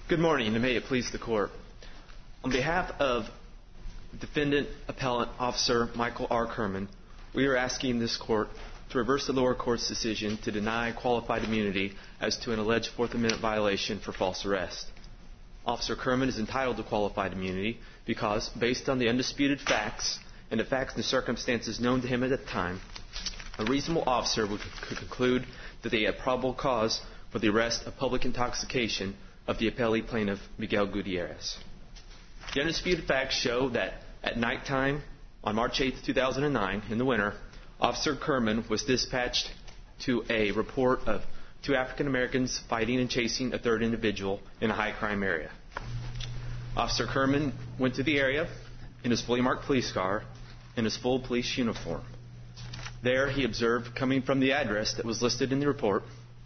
Good morning, and may it please the Court. On behalf of Defendant Appellant Officer Michael R. Kerman, we are asking this Court to reverse the lower court's decision to deny qualified immunity as to an alleged Fourth Amendment violation for false arrest. Officer Kerman is entitled to qualified immunity because, based on the undisputed facts and the facts and circumstances known to him at the time, a reasonable officer could conclude that they had probable cause for the arrest of public intoxication of the appellee plaintiff, Miguel Gutierrez. The undisputed facts show that at nighttime on March 8, 2009, in the winter, Officer Kerman was dispatched to a report of two African Americans fighting and chasing a third individual in a high crime area. Officer Kerman went to the area in his fully marked police car in his full police uniform. There he observed, coming from the address that was listed in the report,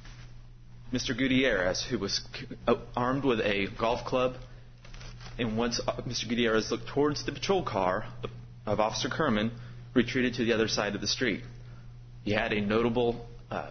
Mr. Gutierrez, who was armed with a golf club, and once Mr. Gutierrez looked towards the patrol car of Officer Kerman, retreated to the other side of the street. He had a notable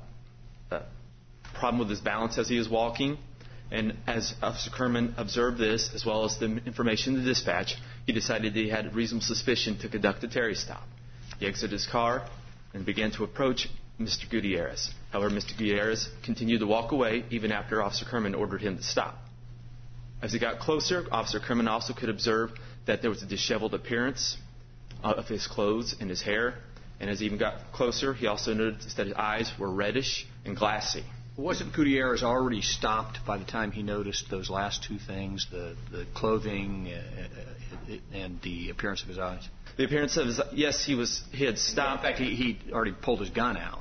problem with his balance as he was walking, and as Officer Kerman observed this, as well as the information in the dispatch, he decided that he had reasonable suspicion to conduct a Terry stop. He exited his car and began to approach Mr. Gutierrez. However, Mr. Gutierrez continued to walk away even after Officer Kerman ordered him to stop. As he got closer, Officer Kerman also could observe that there was a disheveled appearance of his clothes and his hair. And as he even got closer, he also noticed that his eyes were reddish and glassy. Wasn't Gutierrez already stopped by the time he noticed those last two things, the clothing and the appearance of his eyes? The appearance of his... Yes, he had stopped. In fact, he already pulled his gun out,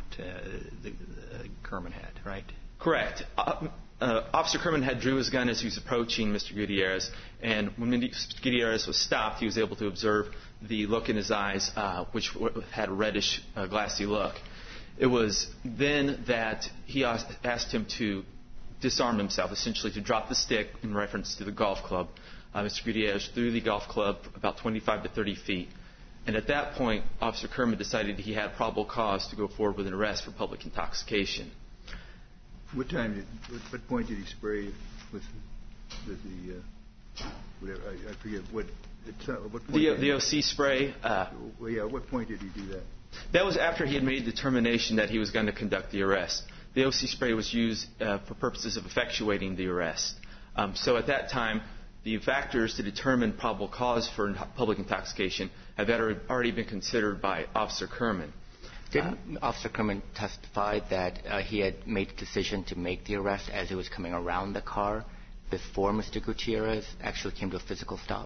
Kerman had, right? Correct. Officer Kerman had drew his gun as he was approaching Mr. Gutierrez, and when Mr. Gutierrez was stopped, he was able to observe the look in his eyes, which had a reddish, glassy look. It was then that he asked him to disarm himself, essentially to drop the stick in reference to the golf club. Mr. Gutierrez threw the golf club about 25 to 30 feet. And at that point, Officer Kerman decided he had probable cause to go forward with an arrest for public intoxication. What point did he spray with the whatever? I forget what point. The OC spray. At what point did he do that? That was after he had made the determination that he was going to conduct the arrest. The OC spray was used for purposes of effectuating the arrest. So at that time, the factors to determine probable cause for public intoxication have already been considered by Officer Kerman. Didn't Officer Kerman testify that he had made the decision to make the arrest as he was coming around the car before Mr. Gutierrez actually came to a physical stop?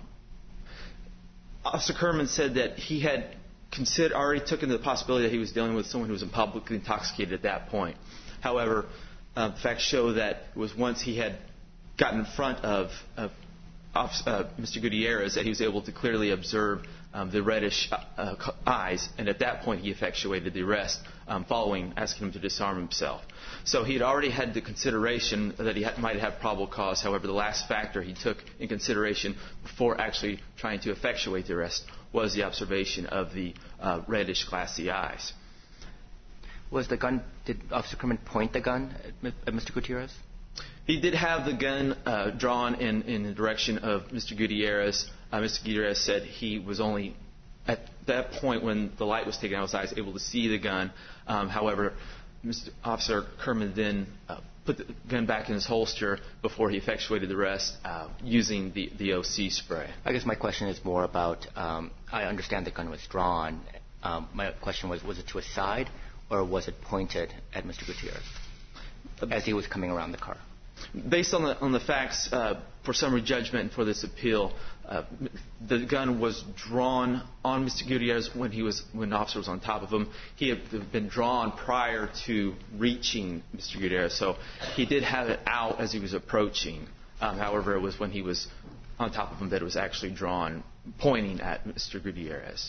Officer Kerman said that he had already took into the possibility that he was dealing with someone who was publicly intoxicated at that point. However, the facts show that it was once he had gotten in front of Mr. Gutierrez that he was able to clearly observe the reddish eyes, and at that point he effectuated the arrest following asking him to disarm himself. So he had already had the consideration that he might have probable cause. However, the last factor he took in consideration before actually trying to effectuate the arrest was the observation of the reddish, glassy eyes. Did Officer Kerman point the gun at Mr. Gutierrez? He did have the gun drawn in the direction of Mr. Gutierrez. Mr. Gutierrez said he was only, at that point when the light was taken out of his eyes, able to see the gun. However, Officer Kerman then put the gun back in his holster before he effectuated the arrest using the OC spray. I guess my question is more about, I understand the gun was drawn. My question was it to his side or was it pointed at Mr. Gutierrez as he was coming around the car? Based on the facts for summary judgment and for this appeal, the gun was drawn on Mr. Gutierrez when the officer was on top of him. He had been drawn prior to reaching Mr. Gutierrez, so he did have it out as he was approaching. However, it was when he was on top of him that it was actually drawn, pointing at Mr. Gutierrez.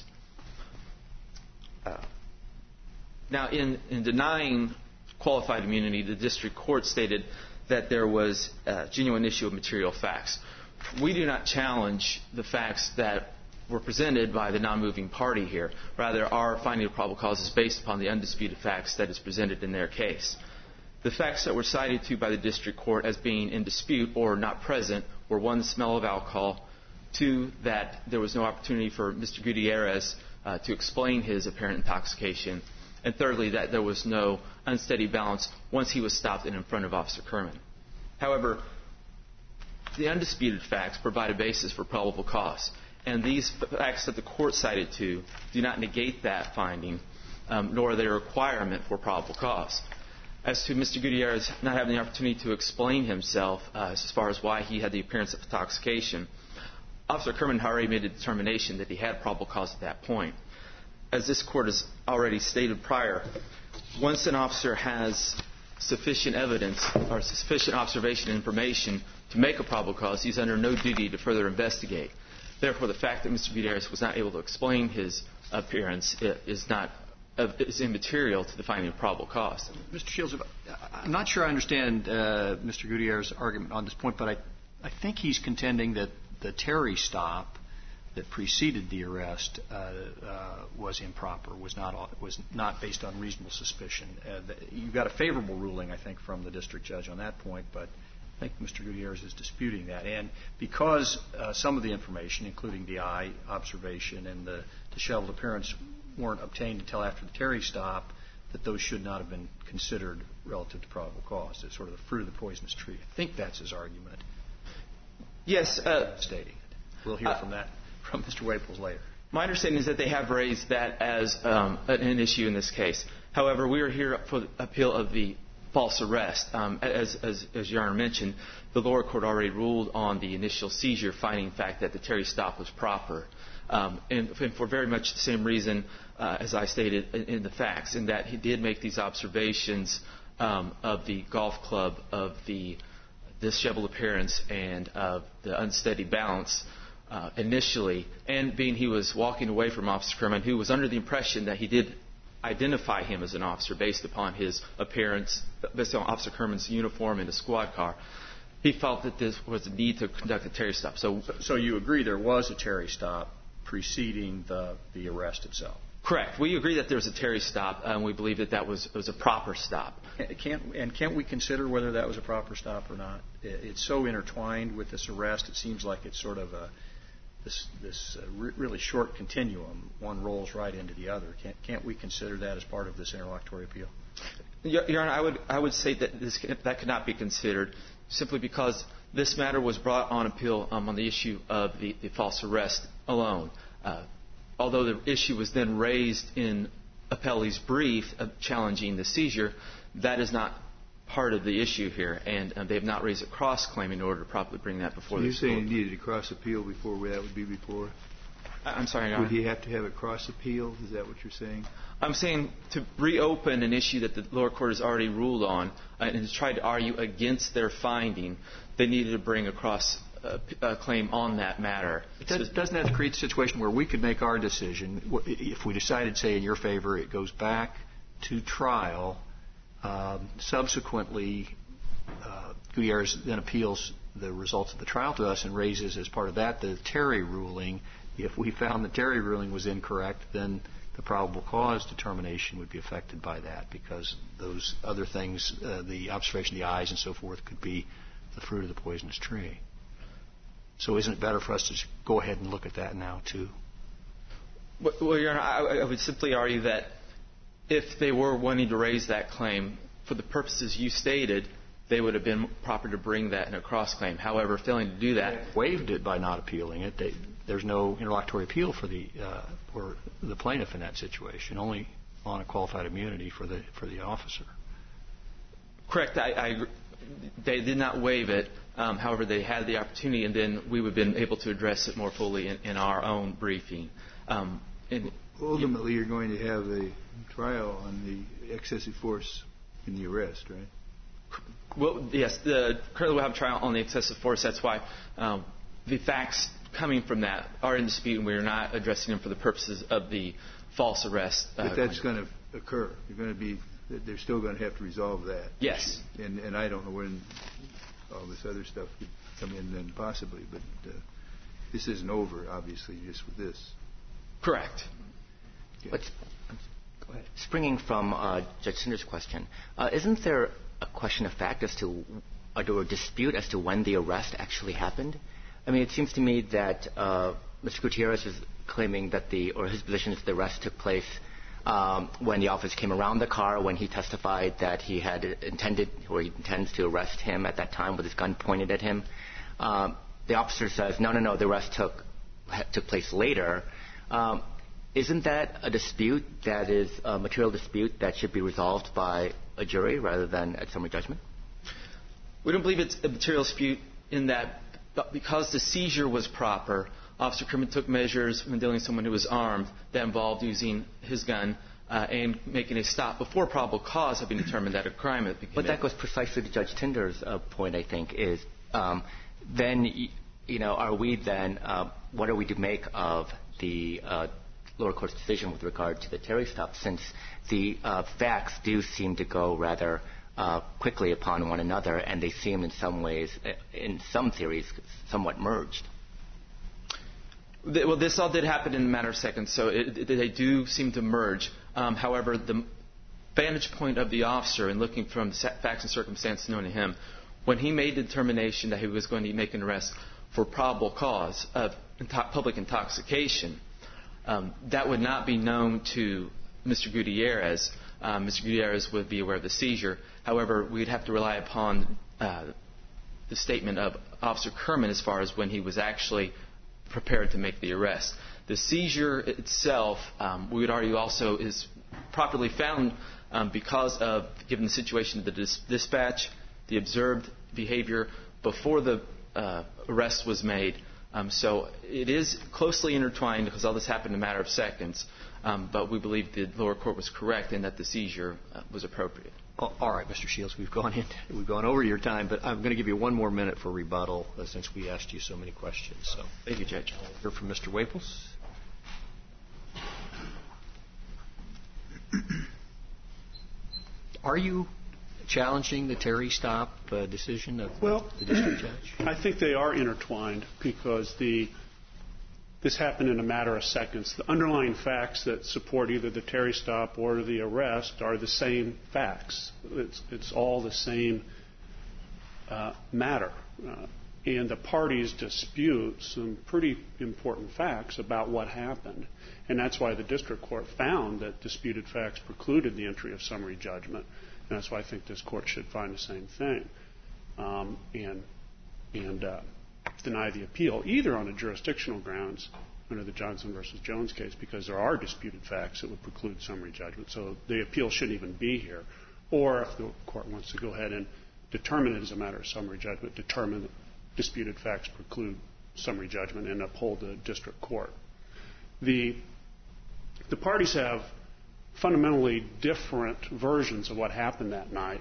Now, in denying qualified immunity, the district court stated that there was a genuine issue of material facts. We do not challenge the facts that were presented by the non-moving party here. Rather, our finding of probable cause is based upon the undisputed facts that is presented in their case. The facts that were cited to by the district court as being in dispute or not present were, one, the smell of alcohol, two, that there was no opportunity for Mr. Gutierrez to explain his apparent intoxication, and thirdly, that there was no unsteady balance once he was stopped and in front of Officer Kerman. However, the undisputed facts provide a basis for probable cause, and these facts that the court cited to do not negate that finding, nor are they a requirement for probable cause. As to Mr. Gutierrez not having the opportunity to explain himself as far as why he had the appearance of intoxication, Officer Kerman had already made a determination that he had probable cause at that point. As this court has already stated prior, once an officer has sufficient evidence or sufficient observation and information to make a probable cause, he's under no duty to further investigate. Therefore, the fact that Mr. Gutierrez was not able to explain his appearance is immaterial to the finding of probable cause. Mr. Shields, I'm not sure I understand Mr. Gutierrez's argument on this point, but I think he's contending that the Terry stop that preceded the arrest was improper, was not based on reasonable suspicion. You've got a favorable ruling, I think, from the district judge on that point, but I think Mr. Gutierrez is disputing that. And because some of the information, including the eye observation and the disheveled appearance, weren't obtained until after the Terry stop, that those should not have been considered relative to probable cause. It's sort of the fruit of the poisonous tree. I think that's his argument. Yes. Stating it. We'll hear from Mr. Waples later. My understanding is that they have raised that as an issue in this case. However, we are here for the appeal of the false arrest. As Your Honor mentioned, the lower court already ruled on the initial seizure, finding the fact that the Terry stop was proper. And for very much the same reason as I stated in the facts, in that he did make these observations of the golf club, of the disheveled appearance, and of the unsteady balance initially, and being he was walking away from Officer Kerman, who was under the impression that he did identify him as an officer based upon his appearance, based on Officer Kerman's uniform in a squad car. He felt that this was a need to conduct a Terry stop. So you agree there was a Terry stop preceding the arrest itself? Correct. We agree that there was a Terry stop, and we believe that that was a proper stop. Can't we consider whether that was a proper stop or not? It's so intertwined with this arrest, it seems like it's sort of this really short continuum. One rolls right into the other. Can't we consider that as part of this interlocutory appeal? Your Honor, I would say that that could not be considered, simply because this matter was brought on appeal on the issue of the false arrest alone. Although the issue was then raised in Appellee's brief challenging the seizure, that is not part of the issue here, and they have not raised a cross-claim in order to properly bring that before this court. You're saying he needed a cross-appeal before that would be before? I'm sorry, Your Honor. Would he have to have a cross-appeal? Is that what you're saying? I'm saying to reopen an issue that the lower court has already ruled on and to try to argue against their finding, they needed to bring a claim on that matter. Doesn't that create a situation where we could make our decision, if we decided, say, in your favor, it goes back to trial, subsequently Gutierrez then appeals the results of the trial to us and raises as part of that the Terry ruling. If we found the Terry ruling was incorrect, then the probable cause determination would be affected by that, because those other things, the observation of the eyes and so forth, could be the fruit of the poisonous tree. So isn't it better for us to just go ahead and look at that now, too? Well, Your Honor, I would simply argue that if they were wanting to raise that claim, for the purposes you stated, they would have been proper to bring that in a cross-claim. However, failing to do that... They waived it by not appealing it. There's no interlocutory appeal for the plaintiff in that situation, only on a qualified immunity for the officer. Correct. I agree. They did not waive it. However, they had the opportunity, and then we would have been able to address it more fully in our own briefing. Ultimately, you're going to have a trial on the excessive force in the arrest, right? Well, yes. Currently, we'll have a trial on the excessive force. That's why the facts coming from that are in dispute, and we are not addressing them for the purposes of the false arrest. But that's going to occur. They're still going to have to resolve that. Yes. And I don't know when all this other stuff could come in then possibly, but this isn't over, obviously, just with this. Correct. Okay. Go ahead. Springing from Judge Sinder's question, isn't there a question of fact as to, or a dispute as to when the arrest actually happened? I mean, it seems to me that Mr. Gutierrez is claiming that his position is the arrest took place when the officer came around the car, when he testified that he had intended or he intends to arrest him at that time with his gun pointed at him. The officer says, no, the arrest took place later. Isn't that a dispute that is a material dispute that should be resolved by a jury rather than at summary judgment? We don't believe it's a material dispute in that because the seizure was proper, Officer Kerman took measures when dealing with someone who was armed that involved using his gun and making a stop before probable cause had been determined that a crime had been committed. But that goes precisely to Judge Tinder's point, I think, is then, are we then, what are we to make of the lower court's decision with regard to the Terry stop, since the facts do seem to go rather quickly upon one another, and they seem in some ways, in some theories, somewhat merged? Well, this all did happen in a matter of seconds, so they do seem to merge. However, the vantage point of the officer in looking from facts and circumstances known to him, when he made the determination that he was going to make an arrest for probable cause of public intoxication, that would not be known to Mr. Gutierrez. Mr. Gutierrez would be aware of the seizure. However, we'd have to rely upon the statement of Officer Kerman as far as when he was actually prepared to make the arrest. The seizure itself, we would argue also is properly found because of, given the situation of the dispatch, the observed behavior before the arrest was made. So it is closely intertwined because all this happened in a matter of seconds. But we believe the lower court was correct in that the seizure was appropriate. All right, Mr. Shields, we've gone over your time, but I'm going to give you one more minute for rebuttal since we asked you so many questions. So, thank you, Judge. I'll hear from Mr. Waples. Are you challenging the Terry stop decision of the district judge? I think they are intertwined because this happened in a matter of seconds. The underlying facts that support either the Terry stop or the arrest are the same facts. It's all the same matter. And the parties dispute some pretty important facts about what happened. And that's why the district court found that disputed facts precluded the entry of summary judgment. And that's why I think this court should find the same thing and deny the appeal, either on a jurisdictional grounds under the Johnson versus Jones case, because there are disputed facts that would preclude summary judgment. So the appeal shouldn't even be here. Or if the court wants to go ahead and determine it as a matter of summary judgment, determine that disputed facts preclude summary judgment and uphold the district court. The parties have fundamentally different versions of what happened that night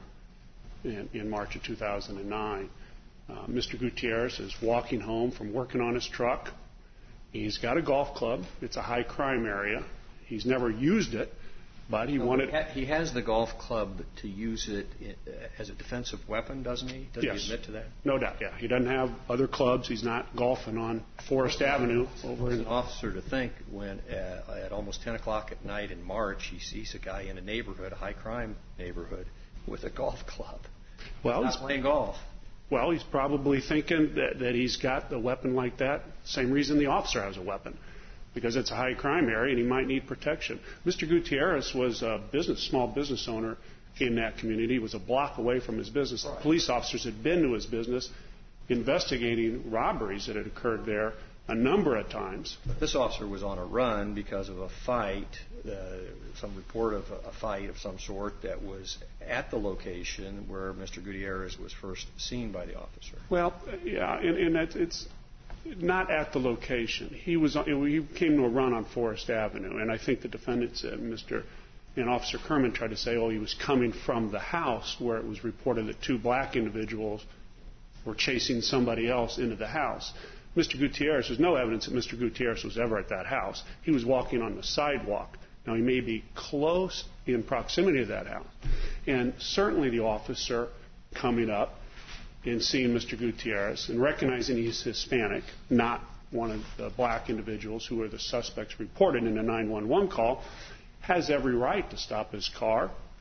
in March of 2009. Mr. Gutierrez is walking home from working on his truck. He's got a golf club. It's a high crime area. He's never used it, but he wanted... He has the golf club to use it as a defensive weapon, doesn't he? Does yes. he admit to that? No doubt, yeah. He doesn't have other clubs. He's not golfing on Forest Avenue. For an officer to think when at almost 10 o'clock at night in March, he sees a guy in a neighborhood, a high crime neighborhood, with a golf club. Well, he's not playing golf. Well, he's probably thinking that he's got a weapon like that. Same reason the officer has a weapon, because it's a high crime area and he might need protection. Mr. Gutierrez was a small business owner in that community. He was a block away from his business. Right. Police officers had been to his business investigating robberies that had occurred there a number of times. But this officer was on a run because of a fight, some report of a fight of some sort that was at the location where Mr. Gutierrez was first seen by the officer. Well, yeah, and it's not at the location. He came to a run on Forest Avenue, and I think the defendant said, and Officer Kerman tried to say, he was coming from the house where it was reported that two black individuals were chasing somebody else into the house. Mr. Gutierrez, there's no evidence that Mr. Gutierrez was ever at that house. He was walking on the sidewalk. Now, he may be close in proximity to that house. And certainly the officer coming up and seeing Mr. Gutierrez and recognizing he's Hispanic, not one of the black individuals who were the suspects reported in a 911 call, has every right to stop his car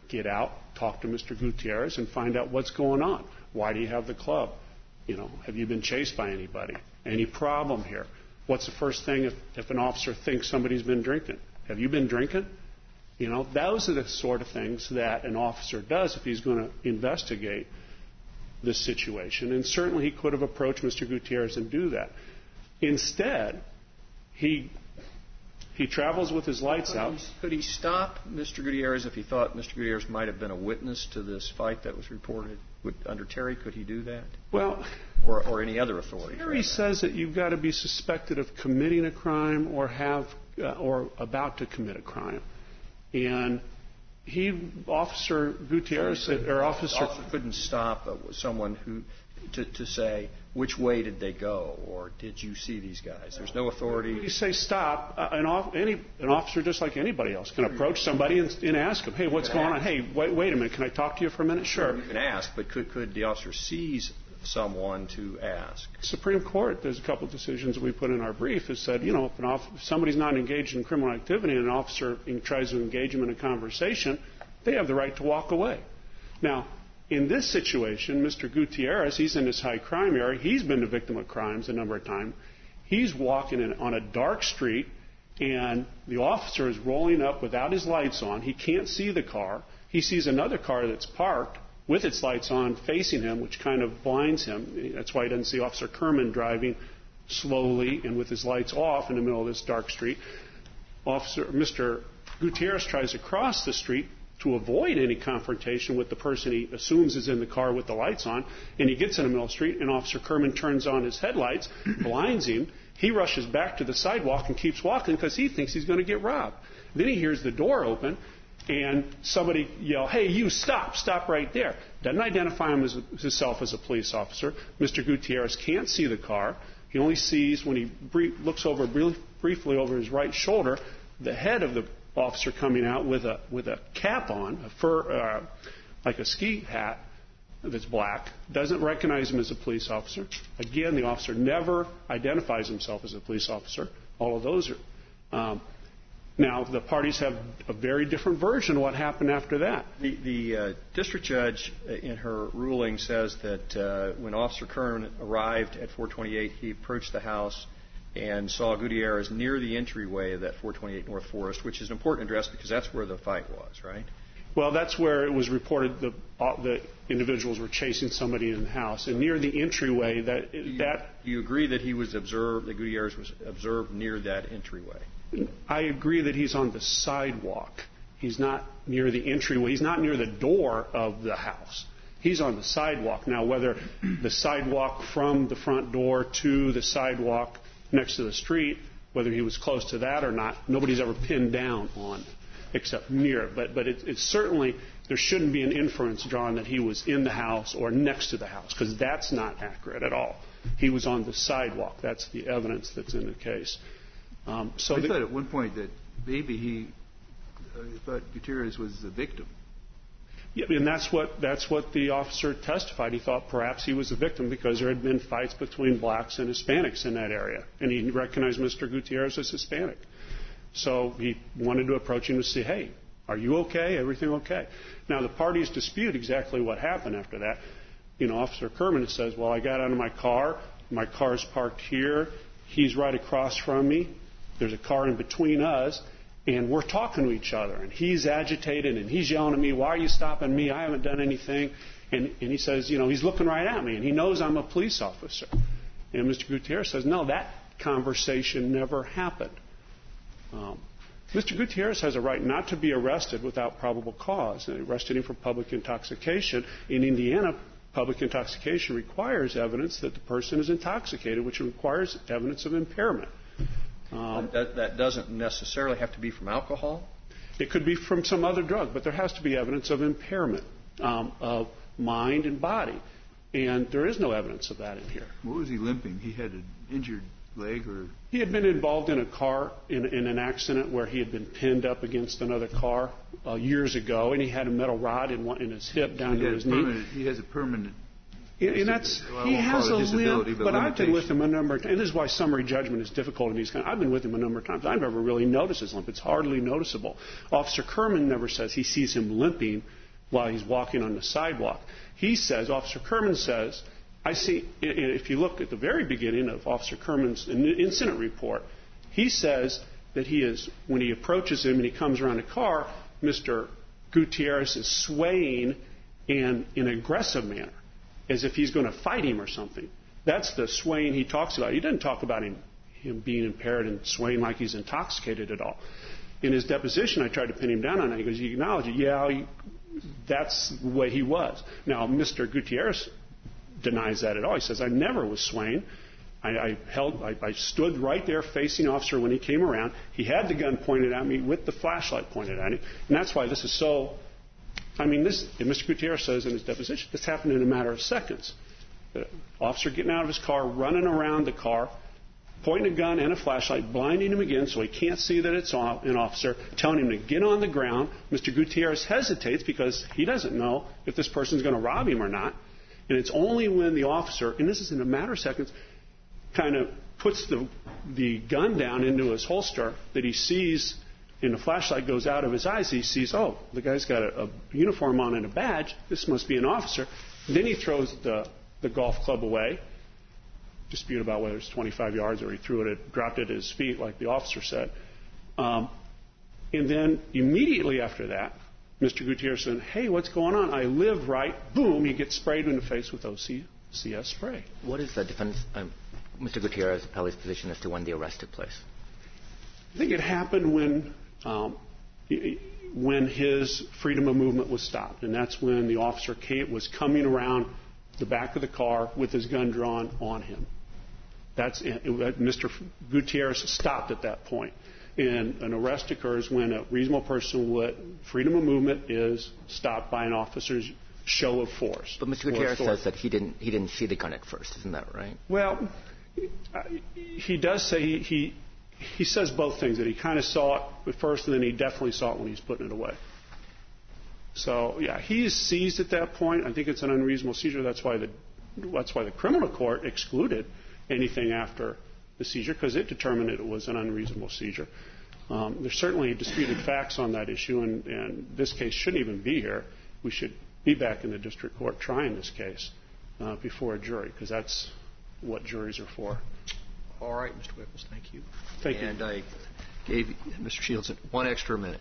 get out, talk to Mr. Gutierrez, and find out what's going on. Why do you have the club? Have you been chased by anybody? Any problem here? What's the first thing if an officer thinks somebody's been drinking? Have you been drinking? Those are the sort of things that an officer does if he's going to investigate this situation. And certainly he could have approached Mr. Gutierrez and do that. Instead, he travels with his lights out. Could he stop Mr. Gutierrez if he thought Mr. Gutierrez might have been a witness to this fight that was reported? Under Terry, could he do that? Well, or any other authority? Terry says that you've got to be suspected of committing a crime or about to commit a crime. And Officer Gutierrez said, or officer couldn't stop someone to say which way did they go, or did you see these guys? There's no authority. You say stop. An officer, just like anybody else, can approach somebody and ask them, hey, what's going on? Hey, wait a minute, can I talk to you for a minute? Sure. You can ask, but could the officer seize someone to ask? Supreme Court, there's a couple of decisions we put in our brief, has said, if somebody's not engaged in criminal activity and an officer tries to engage them in a conversation, they have the right to walk away. Now, in this situation, Mr. Gutierrez, he's in this high crime area. He's been the victim of crimes a number of times. He's walking on a dark street, and the officer is rolling up without his lights on. He can't see the car. He sees another car that's parked with its lights on facing him, which kind of blinds him. That's why he doesn't see Officer Kerman driving slowly and with his lights off in the middle of this dark street. Mr. Gutierrez tries to cross the street to avoid any confrontation with the person he assumes is in the car with the lights on, and he gets in the middle of the street, and Officer Kerman turns on his headlights, blinds him. He rushes back to the sidewalk and keeps walking because he thinks he's going to get robbed. Then he hears the door open, and somebody yell, hey, you stop right there. Doesn't identify himself as a police officer. Mr. Gutierrez can't see the car. He only sees, when he looks over briefly over his right shoulder, the head of the officer coming out with a cap on, a fur, like a ski hat that's black, doesn't recognize him as a police officer. Again, the officer never identifies himself as a police officer. All of those are. Now, the parties have a very different version of what happened after that. The district judge in her ruling says that when Officer Kern arrived at 428, he approached the house and saw Gutierrez near the entryway of that 428 North Forest, which is an important address because that's where the fight was, right? Well, that's where it was reported the individuals were chasing somebody in the house. And near the entryway, Do you agree that that Gutierrez was observed near that entryway? I agree that he's on the sidewalk. He's not near the entryway. He's not near the door of the house. He's on the sidewalk. Now, whether the sidewalk from the front door to the sidewalk next to the street, whether he was close to that or not, nobody's ever pinned down on except near it. But it's certainly, there shouldn't be an inference drawn that he was in the house or next to the house, because that's not accurate at all. He was on the sidewalk. That's the evidence that's in the case. I thought at one point that maybe he thought Gutierrez was the victim. Yeah, and that's what the officer testified. He thought perhaps he was a victim because there had been fights between blacks and Hispanics in that area, and he recognized Mr. Gutierrez as Hispanic. So he wanted to approach him to say, hey, are you okay? Everything okay? Now, the parties dispute exactly what happened after that. Officer Kerman says, well, I got out of my car. My car's parked here. He's right across from me. There's a car in between us. And we're talking to each other, and he's agitated, and he's yelling at me, why are you stopping me? I haven't done anything. And he says, he's looking right at me, and he knows I'm a police officer. And Mr. Gutierrez says, no, that conversation never happened. Mr. Gutierrez has a right not to be arrested without probable cause. They arrested him for public intoxication. In Indiana, public intoxication requires evidence that the person is intoxicated, which requires evidence of impairment. That doesn't necessarily have to be from alcohol? It could be from some other drug, but there has to be evidence of impairment of mind and body. And there is no evidence of that in here. What was he limping? He had an injured leg? Or he had been involved in a car, in an accident where he had been pinned up against another car years ago, and he had a metal rod in his hip down to his knee. He has a permanent... And he has a limp, but I've been with him a number of times. And this is why summary judgment is difficult in these kinds. I've been with him a number of times. I've never really noticed his limp. It's hardly noticeable. Officer Kerman never says he sees him limping while he's walking on the sidewalk. Officer Kerman says, I see, if you look at the very beginning of Officer Kerman's incident report, he says that when he approaches him and he comes around the car, Mr. Gutierrez is swaying in an aggressive manner, as if he's going to fight him or something. That's the swaying he talks about. He doesn't talk about him being impaired and swaying like he's intoxicated at all. In his deposition, I tried to pin him down on it. He goes, you acknowledge it? Yeah, that's the way he was. Now, Mr. Gutierrez denies that at all. He says, I never was swaying. I stood right there facing the officer when he came around. He had the gun pointed at me with the flashlight pointed at him. And that's why this is so... Mr. Gutierrez says in his deposition, this happened in a matter of seconds. The officer getting out of his car, running around the car, pointing a gun and a flashlight, blinding him again so he can't see that it's an officer, telling him to get on the ground. Mr. Gutierrez hesitates because he doesn't know if this person's going to rob him or not. And it's only when the officer, and this is in a matter of seconds, kind of puts the gun down into his holster that he sees, and the flashlight goes out of his eyes, he sees, oh, the guy's got a uniform on and a badge. This must be an officer. And then he throws the golf club away. Dispute about whether it's 25 yards or he dropped it at his feet like the officer said. And then immediately after that, Mr. Gutierrez said, hey, what's going on? I live right. Boom, he gets sprayed in the face with OCS spray. What is the defense, Mr. Gutierrez appellee's position as to when the arrest took place? I think it happened when his freedom of movement was stopped. And that's when the officer was coming around the back of the car with his gun drawn on him. Mr. Gutierrez stopped at that point. And an arrest occurs when a reasonable person freedom of movement is stopped by an officer's show of force. But Mr. Gutierrez says that he didn't see the gun at first. Isn't that right? Well, he does say he says both things, that he kind of saw it at first and then he definitely saw it when he's putting it away. So, yeah, he is seized at that point. I think it's an unreasonable seizure. That's why the criminal court excluded anything after the seizure, because it determined that it was an unreasonable seizure. There's certainly disputed facts on that issue, and this case shouldn't even be here. We should be back in the district court trying this case before a jury, because that's what juries are for. All right, Mr. Whipples, thank you. Thank you. And I gave Mr. Shields 1 extra minute.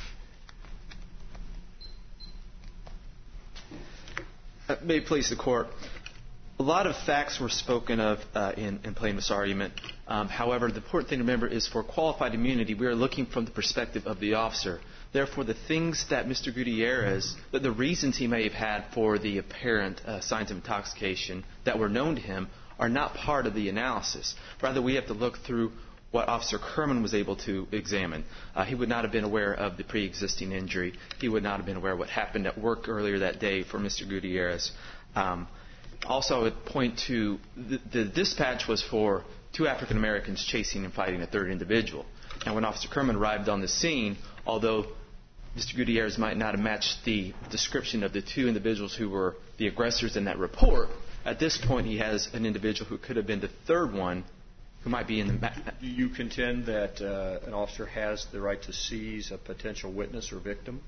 May it please the Court. A lot of facts were spoken of in plaintiff's argument. However, the important thing to remember is for qualified immunity, we are looking from the perspective of the officer. Therefore, the things that Mr. Gutierrez, the reasons he may have had for the apparent signs of intoxication that were known to him are not part of the analysis. Rather, we have to look through what Officer Kerman was able to examine. He would not have been aware of the pre-existing injury. He would not have been aware of what happened at work earlier that day for Mr. Gutierrez. Also, I would point to the dispatch was for 2 African Americans chasing and fighting a third individual. And when Officer Kerman arrived on the scene, although Mr. Gutierrez might not have matched the description of the 2 individuals who were the aggressors in that report, at this point he has an individual who could have been the third one who might be in the... Do you contend that an officer has the right to seize a potential witness or victim?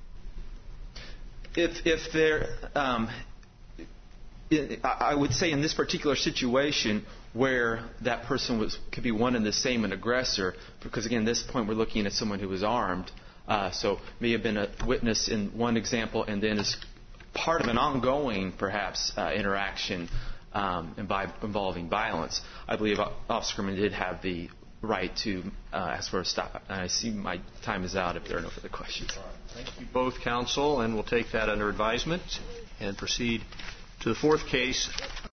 If they're... I would say in this particular situation where that person could be one and the same, an aggressor, because again, at this point we're looking at someone who was armed, so may have been a witness in one example and then is part of an ongoing, perhaps, interaction involving violence. I believe Officer Kerman did have the right to ask for a stop. I see my time is out if there are no further questions. All right. Thank you both, counsel, and we'll take that under advisement and proceed to the 4th case.